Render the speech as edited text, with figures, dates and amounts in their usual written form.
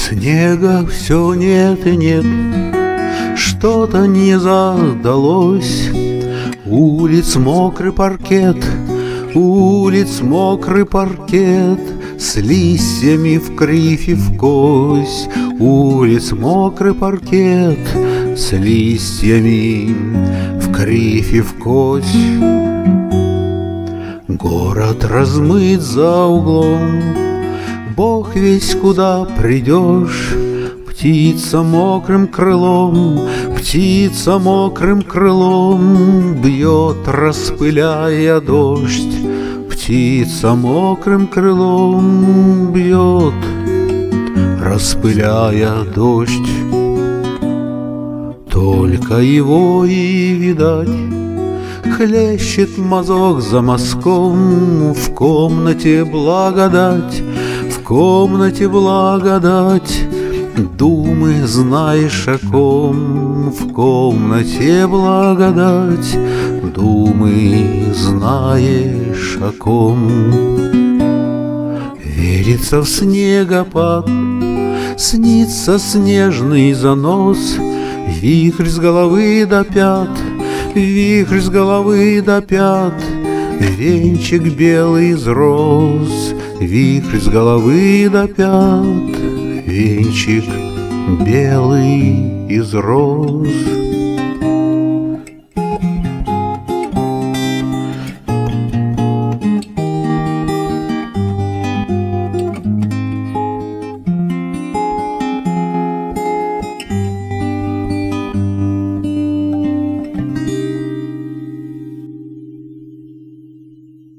Снега все нет и нет, что-то не задалось. Улиц мокрый паркет, улиц мокрый паркет, с листьями в кривь и в кось. Улиц мокрый паркет, с листьями в кривь и в кось. Город размыт за углом, Бог весть куда придешь. Птица мокрым крылом, птица мокрым крылом бьет, распыляя дождь. Птица мокрым крылом бьет, распыляя дождь. Только его и видать, хлещет мазок за мазком. В комнате благодать, в комнате благодать, думы знаешь о ком. В комнате благодать, думы знаешь о ком. Верится в снегопад, снится снежный занос. Вихрь с головы до пят, вихрь с головы до пят, венчик белый из роз. Вихрь с головы до пят, венчик белый из роз.